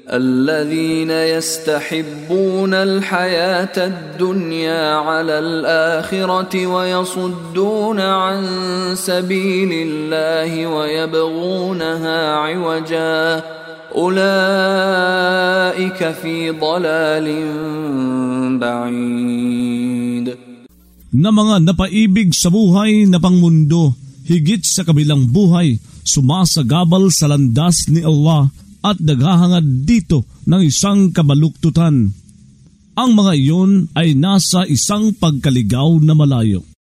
الذين يستحبون الحياة الدنيا على الآخرة ويصدون عن سبيل الله ويبغونها عوجا أولئك في ضلال بعيد. Na mga napaibig sa buhay na pangmundo, higit sa kabilang buhay, sumasagabal sa landas ni Allah at naghahangad dito ng isang kabaluktutan. Ang mga iyon ay nasa isang pagkaligaw na malayo.